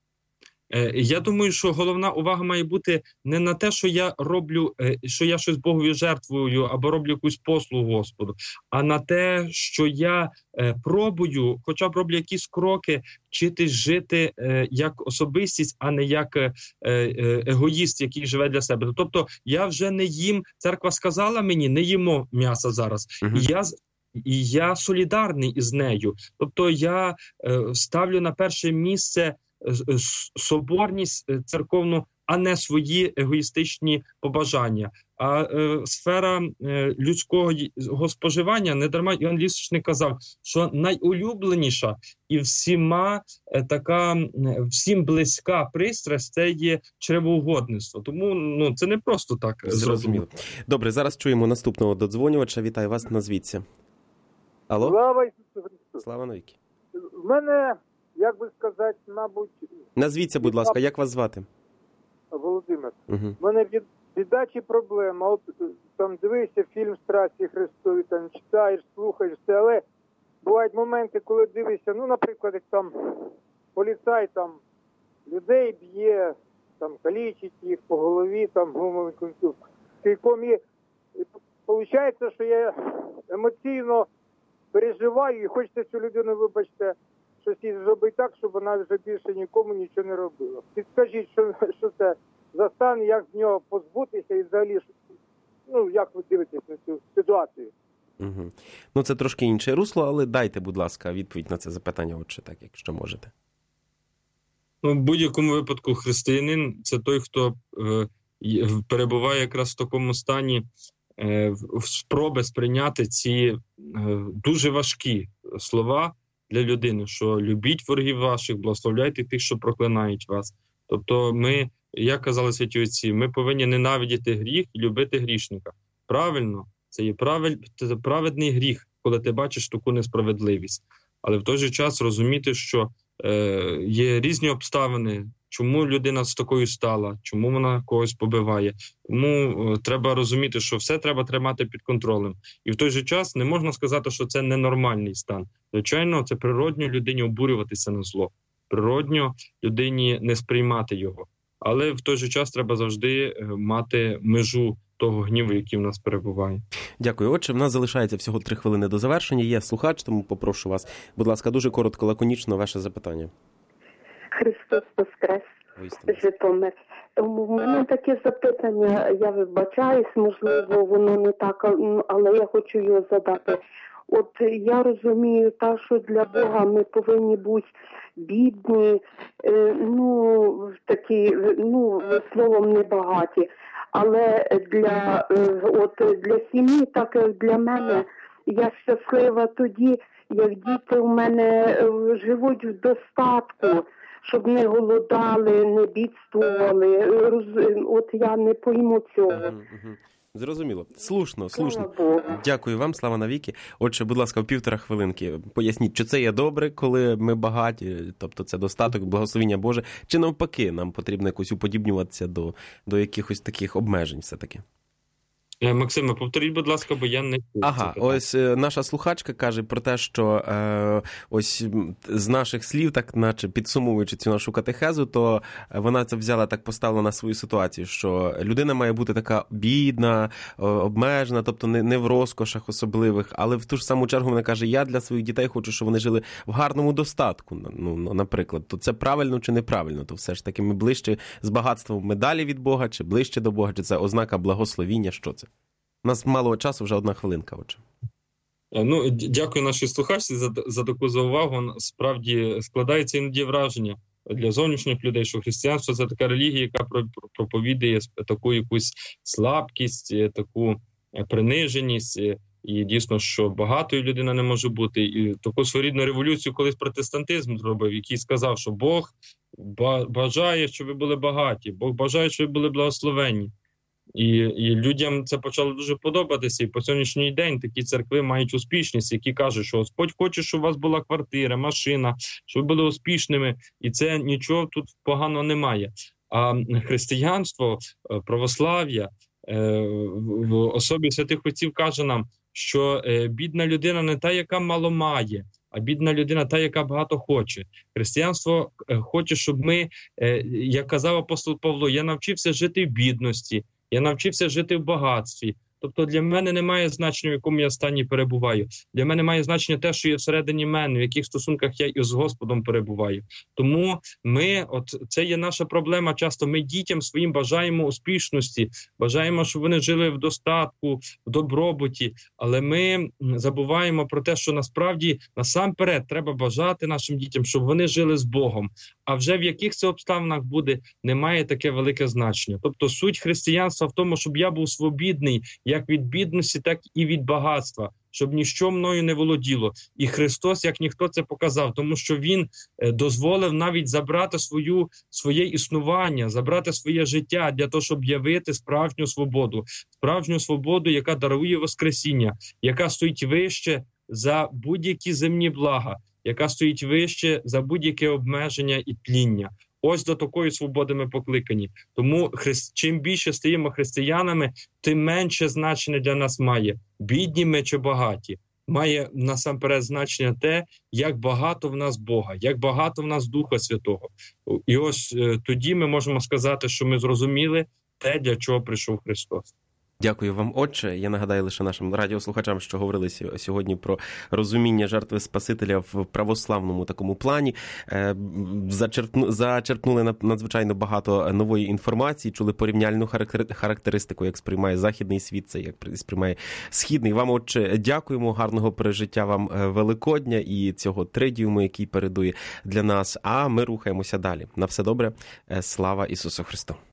Я думаю, що головна увага має бути не на те, що я роблю, що я щось Богові жертвую або роблю якусь послугу Господу, а на те, що я пробую, хоча б роблю якісь кроки, вчитись жити як особистість, а не як егоїст, який живе для себе. Тобто я вже не їм, церква сказала мені, не їмо м'яса зараз. Uh-huh. І я І я солідарний із нею. Тобто я ставлю на перше місце соборність церковну, а не свої егоїстичні побажання. А е, сфера е, людського споживання, недарма Іоанн Лісичник казав, що найулюбленіша і всіма е, така, всім близька пристрасть – це є чревоугодництво. Тому ну, це не просто так зрозуміло.
Добре, зараз чуємо наступного додзвонювача. Вітаю вас, назвіться. Алло?
Слава Ісусу Христу!
Слава навіки!
В мене, як би сказати, мабуть...
Назвіться, будь ласка, як вас звати?
Володимир.
Угу.
В мене біда чи проблема. От там дивишся фільм «Страсті Христові», там читаєш, слухаєш все, але бувають моменти, коли дивишся, ну, наприклад, як там поліцай там людей б'є, там калічить їх по голові, там кільком є. Виходить, що я емоційно переживаю і хочеться цю людину, вибачте, щось їй зробити так, щоб вона вже більше нікому нічого не робила. Підскажіть, що, що це за стан, як з нього позбутися і взагалі, ну, як ви дивитесь на цю ситуацію?
Угу. Ну, це трошки інше русло, але дайте, будь ласка, відповідь на це запитання, отже, так, якщо можете.
Ну, в будь-якому випадку християнин – це той, хто е, перебуває якраз в такому стані е, в спроби сприйняти ці е, дуже важкі слова для людини, що любіть ворогів ваших, благословляйте тих, що проклинають вас. Тобто ми, як казали святі отці, ми повинні ненавидіти гріх і любити грішника. Правильно, це є правиль, це праведний гріх, коли ти бачиш таку несправедливість. Але в той же час розуміти, що е, є різні обставини, чому людина з такою стала, чому вона когось побиває. Тому е, треба розуміти, що все треба тримати під контролем. І в той же час не можна сказати, що це ненормальний стан. Звичайно, це природньо людині обурюватися на зло. Природньо людині не сприймати його. Але в той же час треба завжди мати межу того гніву, який в нас перебуває.
Дякую. Отже, в нас залишається всього три хвилини до завершення. Є слухач, тому попрошу вас, будь ласка, дуже коротко, лаконічно ваше запитання.
Христос Воскрес, Житомир. Тому в мене таке запитання, я вибачаюсь, можливо, воно не так, але я хочу його задати. От я розумію так, що для Бога ми повинні бути бідні, ну, такі, ну, словом, небагаті. Але для, от, для сім'ї, так як для мене, я щаслива тоді, як діти у мене живуть в достатку, щоб не голодали, не бідствували. От я не пойму цього.
Угу, угу. Зрозуміло. Слушно, слушно. Дякую вам, слава навіки. Отже, будь ласка, в півтора хвилинки поясніть, чи це є добре, коли ми багаті, тобто це достаток, благословіння Боже, чи навпаки, нам потрібно якось уподібнюватися до, до якихось таких обмежень все-таки?
Максиме, повторіть, будь ласка, бо я не чув.
Ага, ось наша слухачка каже про те, що е, ось з наших слів, так наче підсумовуючи цю нашу катехезу, то вона це взяла, так поставила на свою ситуацію, що людина має бути така бідна, обмежена, тобто не, не в розкошах особливих, але в ту ж саму чергу вона каже, я для своїх дітей хочу, щоб вони жили в гарному достатку, ну, наприклад. То це правильно чи неправильно? То все ж таки ми ближче з багатством медалі від Бога, чи ближче до Бога, чи це ознака благословіння, що це? У нас мало часу, вже одна хвилинка, отже.
Ну, дякую нашій слухачці за, за таку заувагу. Справді складається іноді враження для зовнішніх людей, що християнство – це така релігія, яка проповідує таку якусь слабкість, таку приниженість, і дійсно, що багатою людина не може бути. І таку своєрідну революцію колись протестантизм зробив, який сказав, що Бог бажає, щоб ви були багаті, Бог бажає, щоб ви були благословенні. І, і людям це почало дуже подобатися, і по сьогоднішній день такі церкви мають успішність, які кажуть, що Господь хоче, щоб у вас була квартира, машина, щоб ви були успішними, і це нічого тут поганого немає. А християнство, православ'я в особі святих отців каже нам, що бідна людина не та, яка мало має, а бідна людина та, яка багато хоче. Християнство хоче, щоб ми, як казав апостол Павло, я навчився жити в бідності, я навчився жити в багатстві. Тобто для мене немає значення, в якому я стані перебуваю. Для мене має значення те, що є всередині мене, в яких стосунках я із Господом перебуваю. Тому ми, от це є наша проблема часто, ми дітям своїм бажаємо успішності, бажаємо, щоб вони жили в достатку, в добробуті, але ми забуваємо про те, що насправді насамперед треба бажати нашим дітям, щоб вони жили з Богом. А вже в яких це обставинах буде, не має таке велике значення. Тобто суть християнства в тому, щоб я був свобідний, як від бідності, так і від багатства, щоб ніщо мною не володіло. І Христос, як ніхто, це показав, тому що Він дозволив навіть забрати свою, своє існування, забрати своє життя для того, щоб явити справжню свободу. Справжню свободу, яка дарує Воскресіння, яка стоїть вище за будь-які земні блага, яка стоїть вище за будь-яке обмеження і тління. Ось до такої свободи ми покликані. Тому хри... чим більше стаємо християнами, тим менше значення для нас має, бідні ми чи багаті. Має насамперед значення те, як багато в нас Бога, як багато в нас Духа Святого. І ось е, тоді ми можемо сказати, що ми зрозуміли те, для чого прийшов Христос.
Дякую вам, отче. Я нагадаю лише нашим радіослухачам, що говорили сьогодні про розуміння жертви Спасителя в православному такому плані. Зачерпну, зачерпнули надзвичайно багато нової інформації, чули порівняльну характеристику, як сприймає західний світ, це як сприймає східний. Вам, отче, дякуємо, гарного пережиття вам Великодня і цього тридіуму, який передує для нас. А ми рухаємося далі. На все добре. Слава Ісусу Христу!